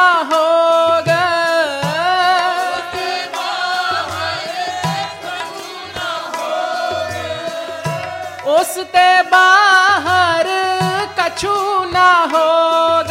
ਹੋਗ ਉਸ ਤੇ ਬਾਹਰ ਕਛੂ ਨਾ ਹੋਗ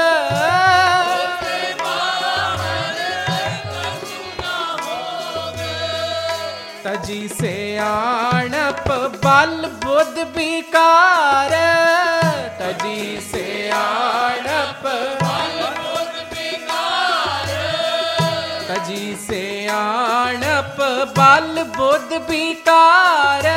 ਤਜੀ ਸਿਆਣਪ ਬਲ ਬੁੱਧ ਵਿਕਾਰ ਤਜੀ ਸਿਆਣਪ ਬਲ ਬੁੱਧ ਵਿਕਾਰ ਤਜੀ ਸਿਆਣਪ ਬਲ ਬੁੱਧ ਵਿਕਾਰ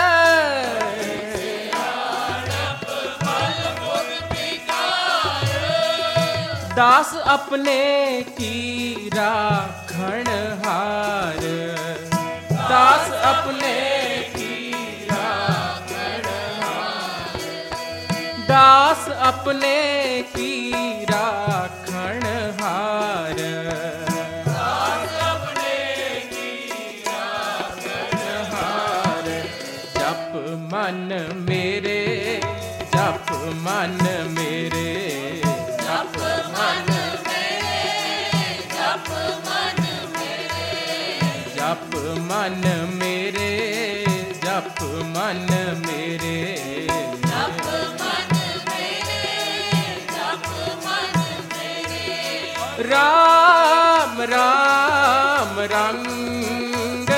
दास अपने की राखण हार दास अपने की राखण हार दास अपने की राखण हार दास अपने की राखण हार जप मन मेरे जप मन मेरे जप मन मेरे जप मन मेरे जप मन मेरे जप मन मेरे जप मन मेरे जप मन मेरे राम राम रंग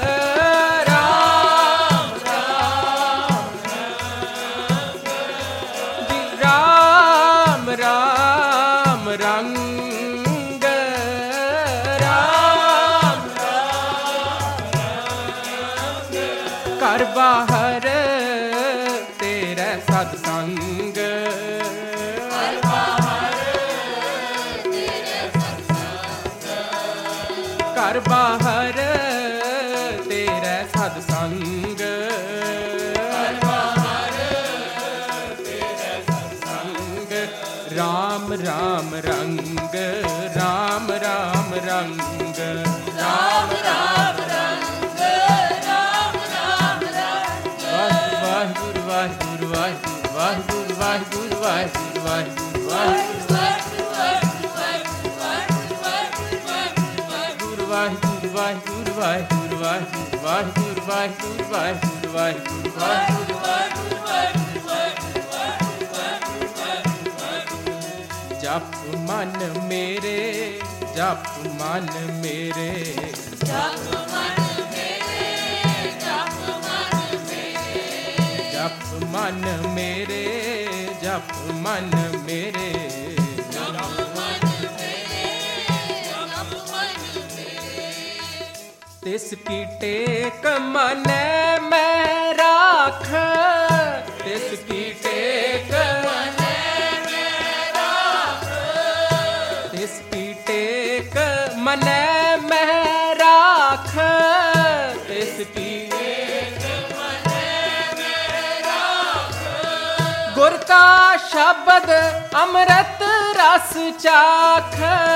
राम राम राम राम रंग राम राम कर बाहर तेरे सत्संग कर बाहर तेरे सत्संग कर बाहर तेरे सत्संग कर बाहर तेरे सत्संग राम राम रंग राम राम रंग राम राम रंग राम राम रंग वाहिगुरु वाहिगुरु वाहिगुरु वाहिगुरु वाहिगुरु वाहिगुरु वाहिगुरु वाहिगुरु वाहिगुरु वाहिगुरु वाहिगुरु वाहिगुरु वाहिगुरु वाहिगुरु जप मन मेरे जप मन मेरे जप मन मेरे जप मन मेरे जप मन मेरे जप मन मेरे जप मन मेरे जप मन मेरे तिस की टेक मन में राख तिस की टेक मन इसकी टेक मन में राख इसकी टेक मन में राख गुर का शब्द अमृत रस चाख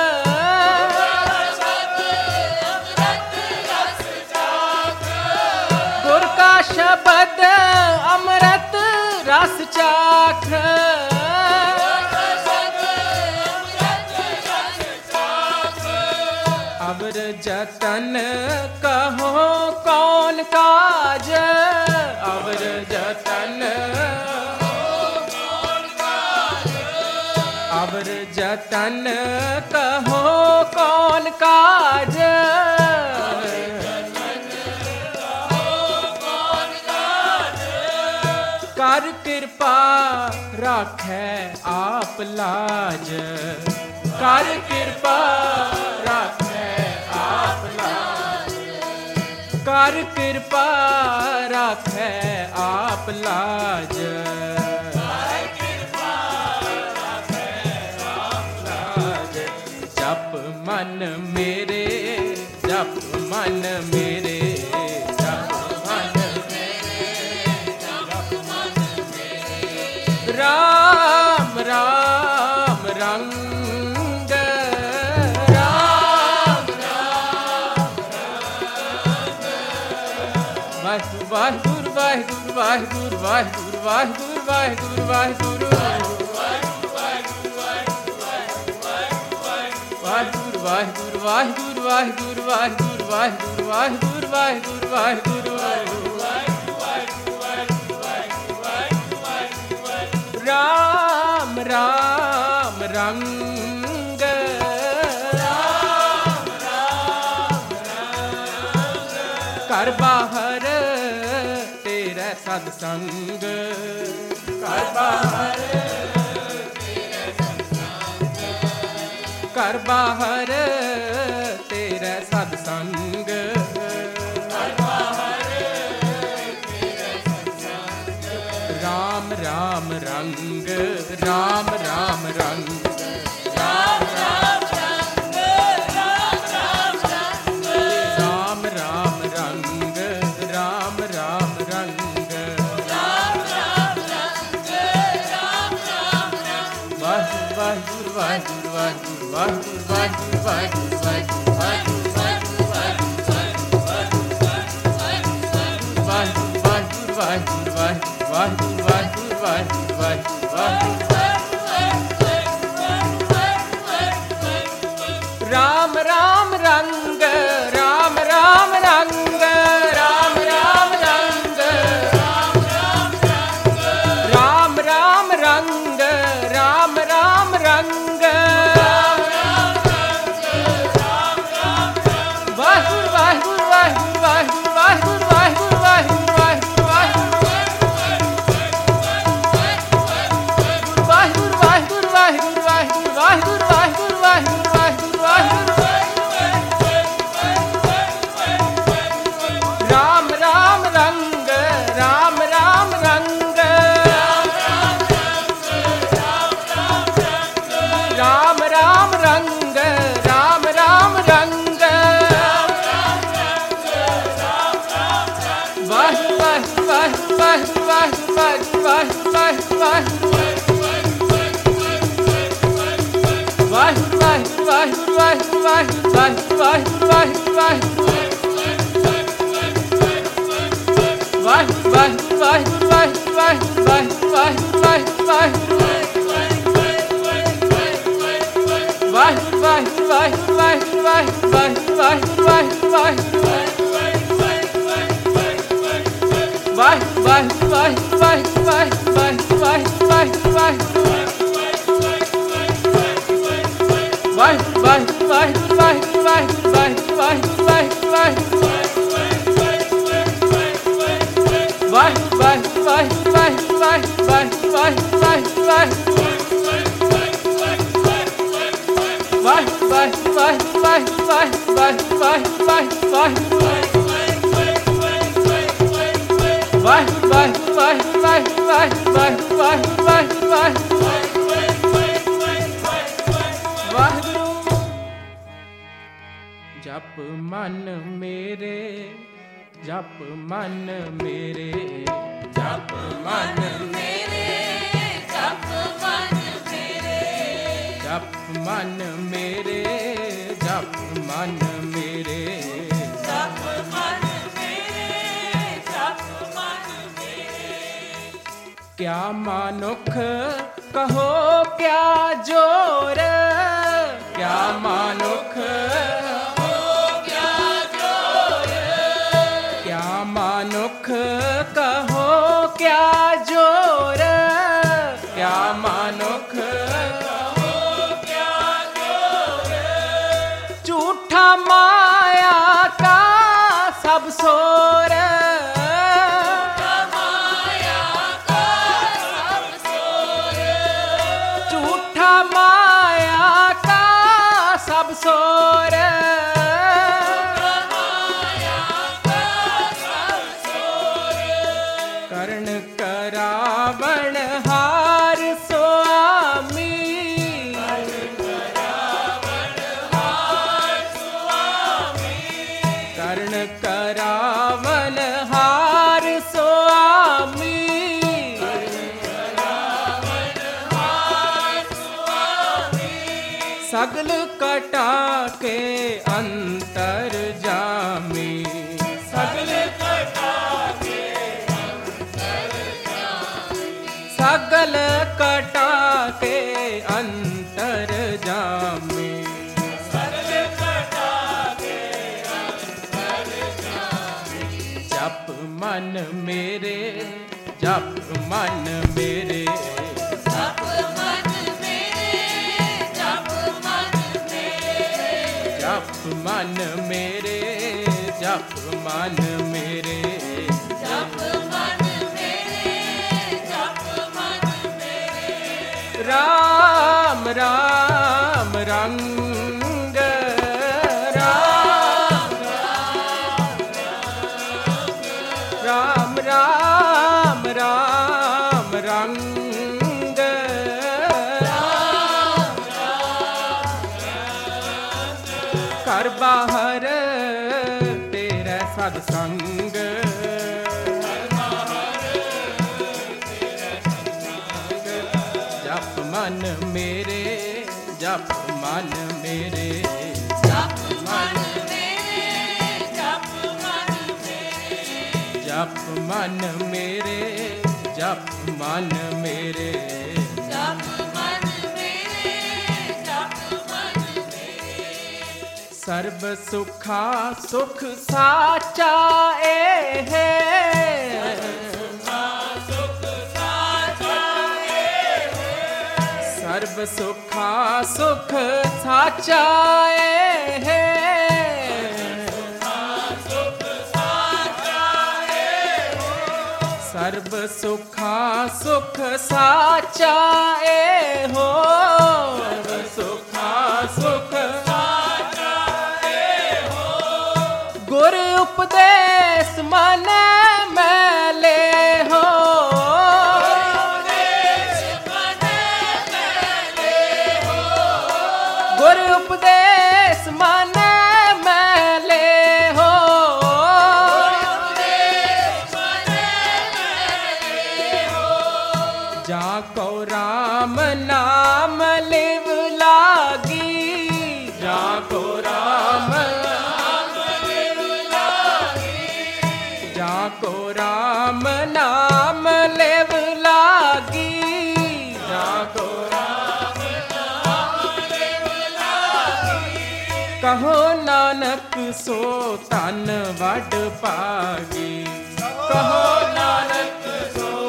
गुर का शब्द अमृत रस चाख अवर जतन कहो कौन काज अवर जतन अवर जतन कहो कौन काज कर कृपा राखै आप लाज कर कृपा राखै आप लाज कर कृपा राखै आप लाज कर कृपा राखै आप लाज जप मन मेरे जप मन मेरे जप मन मेरे जप मन मेरे राम राम रंग राम राम वाहिगुरु वाहिगुरु वाहिगुरु वाहिगुरु वाहिगुरु वाहिगुरु वाहिगुरु वाहिगुरु ਵਾਹਿਗੁਰੂ ਵਾਹਿਗੁਰੂ ਵਾਹਿਗੁਰੂ ਵਾਹਿਗੁਰੂ ਵਾਹਿਗੁਰੂ ਵਾਹਿਗੁਰੂ ਵਾਹਿਗੁਰੂ ਵਾਹਿਗੁਰੂ ਰਾਮ ਰਾਮ ਰੰਗ ਘਰ ਬਾਹਰ ਤੇਰਾ ਸਤ ਸੰਗ ਘਰ ਬਾਹਰ ਘਰ ਬਾਹਰ ਤੇਰਾ ਸਤ ਸੰਗ ਘਰ ਬਾਹਰ ਤੇਰਾ ਸਤ ਸੰਗ ਰਾਮ ਰਾਮ ਰੰਗ ਰਾਮ ਰਾਮ ਰੰਗ ਰਾਮ ਰਾਮ ਰੰਗ ਰਾਮ ਰਾਮ ਰੰਗ ਰਾਮ ਰਾਮ ਰੰਗ ਰਾਮ ਰਾਮ ਰੰਗ ਰਾਮ ਰਾਮ ਰੰਗ ਵਾਹਿਗੁਰੂ ਵਾਹਿਗੁਰੂ ਵਾਹਿਗੁਰੂ ਵਾਹਿਗੁਰੂ ਵਾਹਿਗੁਰੂ ਵਾਹਿਗੁਰੂ ਵਾਹਿਗੁਰੂ ਵਾਹਿਗੁਰੂ ਵਾਹਿਗੁਰੂ ਵਾਹਿਗੁਰੂ ਰਾਮ ਰਾਮ ਰੰਗ ਰਾਮ ਰਾਮ ਰੰਗ ਰਾਮ ਰਾਮ ਰੰਗ ਰਾਮ ਰਾਮ ਰੰਗ ਰਾਮ ਰਾਮ ਰੰਗ ਵਾਹਿਗੁਰੂ ਵਾਹਿਗੁਰੂ ਵਾਹਿਗੁਰੂ ਵਾਹਿਗੁਰੂ ਵਾਹਿਗੁਰੂ ਵਾਹਿਗੁਰੂ ਰਾਮ ਰਾਮ ਰੰਗ ਰਾਮ ਰਾਮ ਰੰਗ ਰਾਮ ਰਾਮ ਰੰਗ ਰਾਮ ਰਾਮ ਰੰਗ ਵਾਹਿਗੁਰੂ ਵਾਹਿਗੁਰੂ ਵਾਹਿਗੁਰੂ ਵਾਹਿਗੁਰੂ ਵਾਹਿਗੁਰੂ ਵਾਹਿਗੁਰੂ ਵਾਹਿਗੁਰੂ ਜਪ ਮਨ ਮੇਰੇ ਜਪ ਮਨ ਮੇਰੇ ਜਪ ਮਨ ਮੇਰੇ ਜਪ ਮਨ ਮੇਰੇ ਜਪ ਮਨ ਮੇਰੇ ਜਪ ਮਨ ਮੇਰੇ ਜਪ ਮਨ ਮੇਰੇ ਜਪ ਮਨ ਮੇਰੇ ਕਿਆ ਮਾਨੁਖ ਕਹੋ ਕਿਆ ਜੋਰ ਕਿਆ ਮਾਨੁਖ ਮਨੁੱਖ ਕਹੋ ਕਿਆ ਜੋਰ ਕਿਆ ਮਨੁੱਖ ਕਹੋ ਕਿਆ ਜੋਰ ਝੂਠਾ ਮਾਇਆ ਕਾ ਸਭ ਸੋਰ ਝੂਠਾ ਮਾਇਆ ਕਾ ਸਭ ਸੋਰ ਕਰਨ ਕਰਾਵਣ ਹਾਰ ਸੁਆਮੀ ਕਰਨ ਕਰਾਵਣ ਹਾਰ ਸੁਆਮੀ ਸਗਲ ਕਟਾ ਕੇ ਅੰਤਰ ਜਾਮੀ ਸਗਲ ਸਗਲ ਕਟਾ ਕੇ ਅੰਤਰ ਜਾਮੀ ਸਗਲ ਮਨ ਮੇਰੇ, ਜਪ ਮਨ ਮੇਰੇ, ਜਪ ਮਨ ਮੇਰੇ, ਜਪ ਮਨ ਮੇਰੇ, ਜਪ ਮਨ ਮੇਰੇ, ਜਪ ਮਨ ਮੇਰੇ, ਜਪ ਮਨ ਮੇਰੇ, ਜਪ ਮਨ ਮੇਰੇ। ਰਾਮ ਰਾਮ ਰੰਗ, ਰਾਮ ਰਾਮ ਰਾਮ ਰਾਮ ਰੰਗ, ਘਰ ਬਾਹਰ ਤੇਰਾ ਸਦ ਸੰਗ, ਜਪ ਮਨ ਮੇਰੇ, ਜਪ ਮਨ ਮੇਰੇ, ਜਪ ਮਨ ਮੇਰੇ, ਜਪ ਮਨ ਮੇਰੇ, ਜਪ ਮਨ ਮੇਰੇ, ਜਪ ਮਨ ਮੇਰੇ, ਜਪ ਮਨ ਮੇਰੇ, ਜਪ ਮਨ ਮੇਰੇ। ਸਰਬ ਸੁਖਾ ਸੁਖ ਸਾਚਾ ਏਹ, ਸਰਬ ਸੁਖਾ ਸੁਖ ਸਾਚਾ ਏਹ, ਸਰਬ ਸੁਖਾ ਸੁਖ ਸਾਚਾ ਏਹੋ, ਸਰਬ ਸੁਖਾ ਸੁਖ ਸਾਚਾ ਏਹੋ, ਗੁਰ ਉਪਦੇਸ ਮਨ ਮੈਲੇ ਹੋ, ਗੁਰ ਉਪਦੇਸ ਮਨ ਮੈਲੇ ਹੋ, ਜਾ ਕੋ ਰਾਮ ਨਾਮ ਲਿਵ ਲਾਗੀ, ਜਾ ਕੋ ਰਾਮ ਨਾਮ ਲਿਵ ਲਾਗੀ, ਜਾ ਕੋ ਰਾਮ ਨਾਮ ਲਿਵ ਲਾਗੀ, ਜਾ ਕੋ ਰਾਮ ਨਾਮ ਲਿਵ ਲਾਗੀ, ਕਹੋ ਨਾਨਕ ਸੋ ਧਨ ਵਡ ਭਾਗੀ, ਕਹੋ ਨਾਨਕ ਸੋ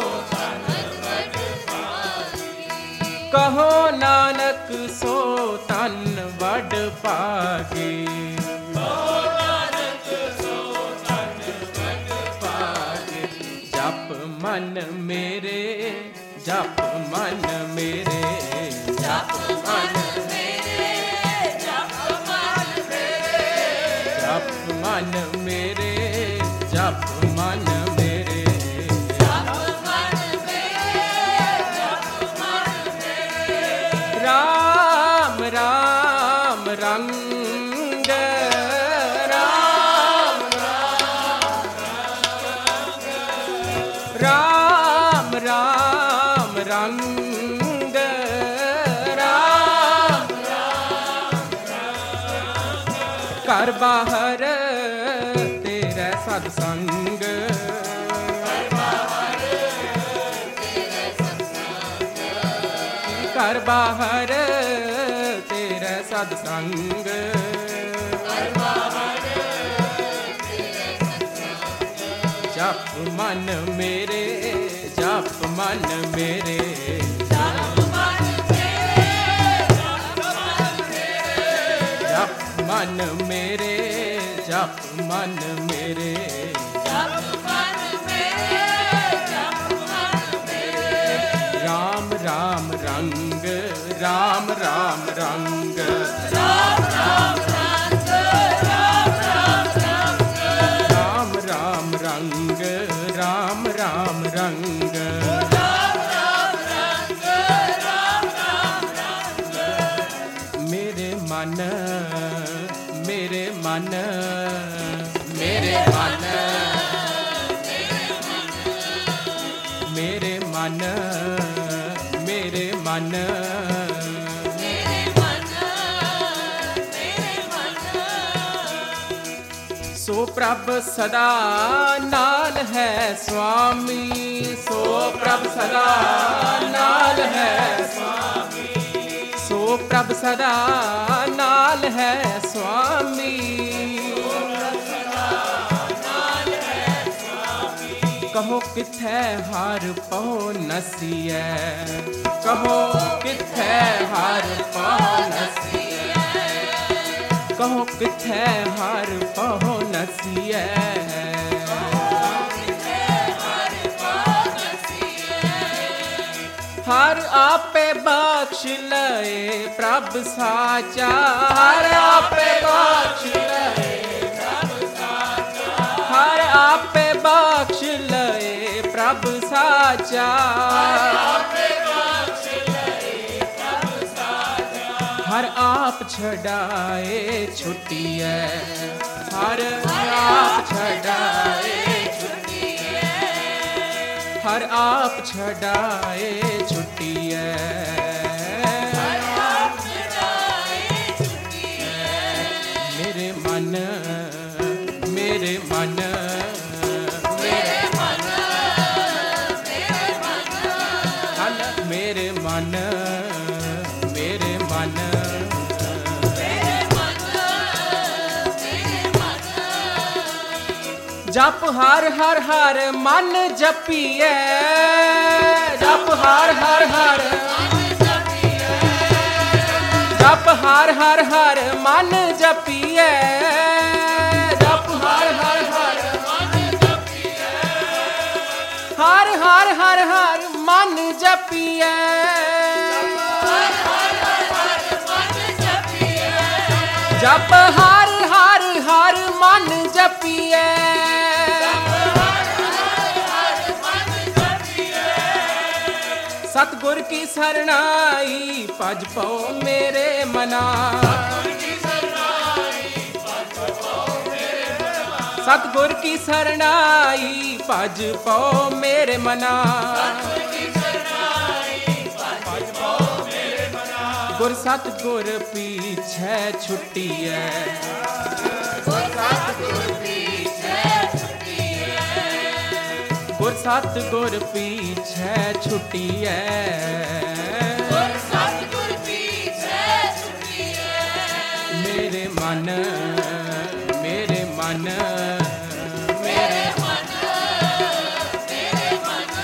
ਕਹੋ ਨਾਨਕ ਸੋ ਧਨ ਵਡ ਭਾਗੇ, ਕਹੋ ਨਾਨਕ ਸੋ ਧਨ ਵਡ ਭਾਗੇ, ਜਪ ਮਨ ਮੇਰੇ, ਜਪ ਮਨ ਮੇਰੇ, ਜਪ ਮਨ ਮੇਰੇ, ਜਪ ਮਨ ਮੇਰੇ, ਜਪ ਮਨ ਮੇਰੇ, ਜਪ ਮਨ ਮੇਰੇ, ਜਪ ਮਨ ਮੇਰੇ, ਜਪ ਮਨ ਮੇਰੇ। ਰਾਮ ਰਾਮ ਰੰਗ, ਰਾਮ ਰਾਮ ਰਾਮ ਰੰਗ, ਰਾਮ ਘਰ ਬਾਹਰ ਤੇਰਾ ਸਦ ਸੰਗ, ਘਰ ਬਾਹਰ ਤੇਰਾ ਸਦ ਸੰਗ, ਜਪ ਮਨ ਮੇਰੇ, ਜਪ ਮਨ ਮੇਰੇ, ਜਪ ਮਨ ਮੇਰੇ, ਜਪ ਮਨ ਮੇਰੇ, ਜਪ ਮਨ ਮੇਰੇ, ਜਪ ਮਨ ਮੇਰੇ, ਜਪ ਮਨ ਮੇਰੇ, ਜਪ ਮਨ ਮੇਰੇ। ਰਾਮ ਰਾਮ ਰੰਗ, ਰਾਮ ਰਾਮ ਰੰਗ, ਰਾਮ ਰਾਮ ਰੰਗ, ਰਾਮ ਰਾਮ ਰੰਗ, ਰਾਮ ਰਾਮ ਰੰਗ, ਰਾਮ ਰਾਮ ਰੰਗ, ਰਾਮ ਰਾਮ ਰੰਗ, ਰਾਮ ਰਾਮ ਰੰਗ। ਮੇਰੇ ਮਨ, ਮੇਰੇ ਮਨ, ਮੇਰੇ ਮਨ, ਮੇਰੇ ਮਨ, ਮੇਰੇ ਮਨ, ਮੇਰੇ ਮਨ, ਮੇਰੇ ਮਨ। ਸੋ ਪ੍ਰਭ ਸਦਾ ਨਾਲ ਹੈ ਸੁਆਮੀ, ਸੋ ਪ੍ਰਭ ਸਦਾ ਨਾਲ ਹੈ ਸੁਆਮੀ, ਸੋ ਪ੍ਰਭ ਸਦਾ ਨਾਲ ਹੈ ਸੁਆਮੀ, कहो किथे हार पहो नसीए, कहो किथे हार पहो नसीए, कहो किथे हार पहो नसीए। हर आपे बख्श लए प्रभ साचा, हर आपे बख्श लए प्रभ साचा, हर आपे बख्श लए प्रभ साचा, हर आपे बख्श लए प्रभ साचा। हर आप छड़ाए छुट्टी है, हर आप छड़ाए छुट्टी है, हर आप छड़ाए छुट्टी है, हर आप छड़ाए छुट्टी है। मेरे मन मेरे मन मेरे मन मेरे मन, मेरे मन मेरे मन मेरे मन मेरे मन। जप हर हर हर मन जपिए, जप हर हर हर जप हर हर हर मन जपिए, जप हर हर हर मन जपिए, हर हर हर हर मन जपिए, जप हर हर हर मन जपिए, सतगुर की शरणाई भज पाओ मेरे मना, सतगुर की शरणाई भज पाओ मेरे मना, गुर सतगुर पीछे छुट्टी है, गुर सतगुर पीछे छुट्टी है, गुर सतगुर पीछे छुट्टी है, गुर सतगुर पीछे छुट्टी है। मेरे मन मेरे मन मेरे मन मेरे मन।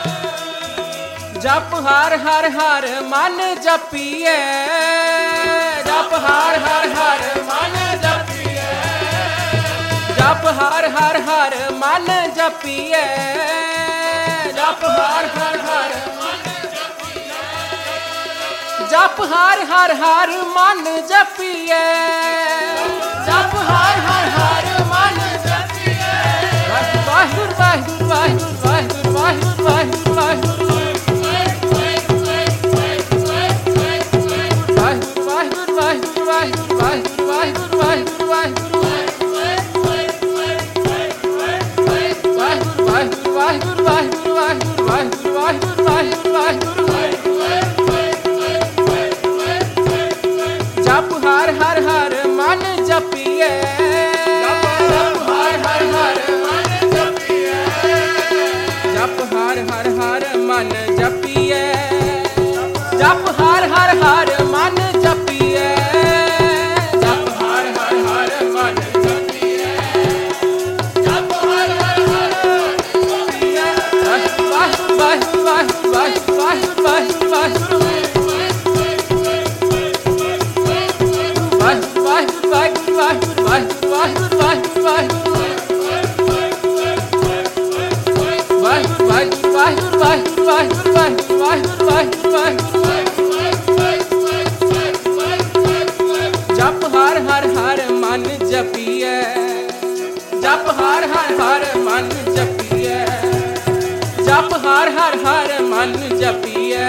जप हर हर हर मन जपिए, जप हर हर हर मन जपिए, जप हर हर हर मन जपिए, जप हर हर हर मन जपिए, जप हर हर हर मन जपिए, जप हर हर हर मन जपिए। वाहिगुरू वाहिगुरू वाहिगुरू वाहिगुरू वाहिगुरू वाहिगुरू जप हर हर हर मन जपिए, जप हर हर हर मन जपिए, जप हर हर हर मन जपिए, जप हर हर हर मन जपिए, जप हर हर हर मन जपिए, जप हर हर हर जपिए। वाहिगुरू वाहिगुरू वाहिगुरू वाहिगुरू वाहिगुरू वाहिगुरू जप हर हर हर मन जपिए, जप हर हर हर मन जपिए, जप हर हर हर मन जपिए,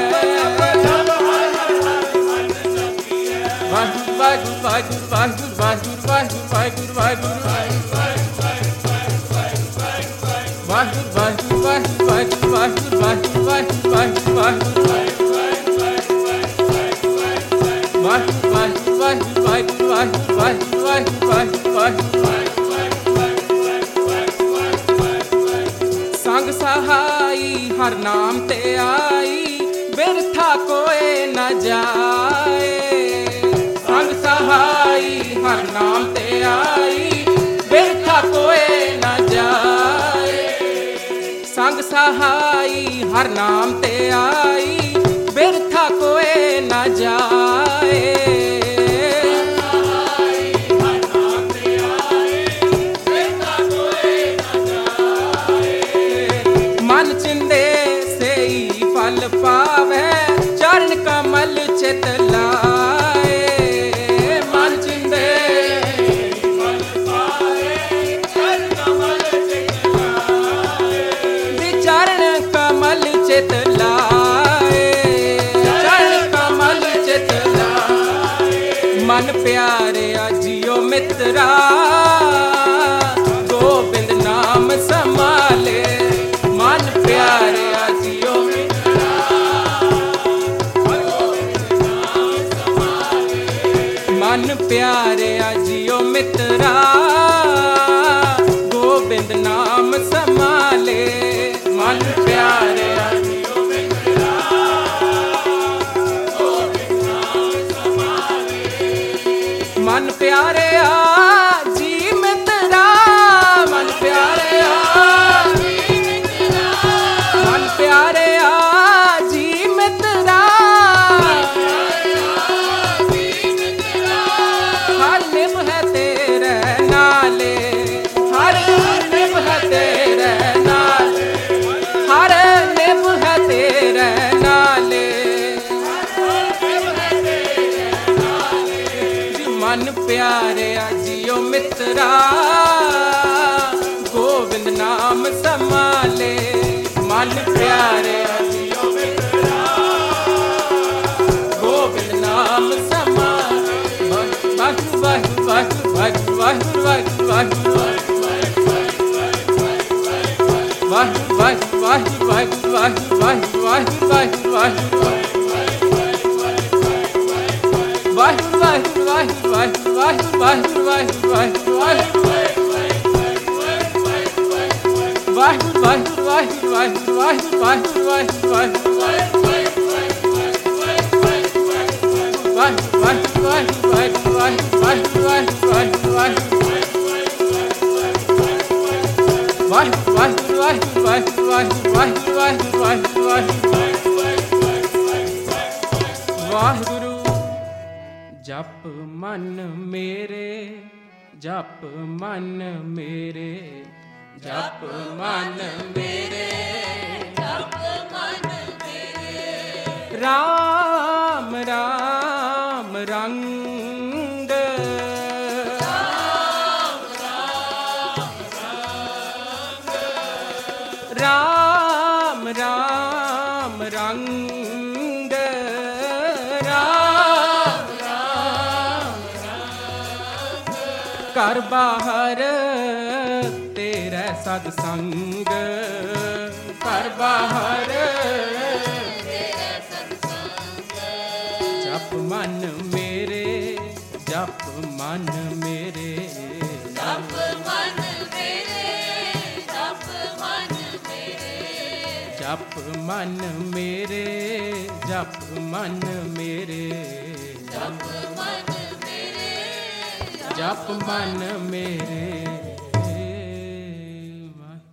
वाहिगुरू वाहिगुरू वाहिगुरू वाहिगुरू वाहिगुरू वाहिगुरू वाहिगुरू संग सहाई हर नाम ते आई, बिरथा कोई न जाए, संग सहाई हर नाम ते आई, बिरथा कोई न जाए। हर नाम ते आई बिरथा कोई न जाए। मन चिंदे से ही फल पावे चरण कमल चित लाए। मन चिंदे फल पावे चरण कमल चित लाए। चरण कमल चित लाए। चरण कमल चित लाए। मन प्यारे जियो मित्रा गोबिंद नाम संभाले। मन प्यारे जियो मित्रा गोबिंद नाम संभाले। मन प्यारे जियो मित्रा गोबिंद नाम संभाले। मन प्यारे जियो मित्रा गोबिंद नाम संभाले। मन प्यारे जी मित्रा मन प्यारे मन प्यारे जी मित्रा हर निभ है तेरे नाले। हर निभ है तेरे नाले। हर निभ है तेरे नाले। मन प्यारे जियो मित्रा गोविंद नाम संभाले। मन प्यारे जियो मित्रा गोविंद नाम संभाले। वाहिगुरू वाहिगुरू वाहिगुरू वाहिगुरू वाहिगुरू वाहिगुरू वाहिगुरू वाहिगुरू वाहिगुरू वाहिगुरू वाहिगुरू वाहिगुरू वाहिगुरू वाहिगुरू जप मन मेरे जप मन मेरे जप मन मेरे जप मन मेरे। राम राम रंग राम राम रंग राम राम कर बाहर तेरे सत्संग कर बाहर तेरे सत्संग। जप मन मेरे जप मन मेरे जप मन मेरे जप मन मेरे। जप मन मेरे जप मन मेरे जप मन मेरे जप मन मेरे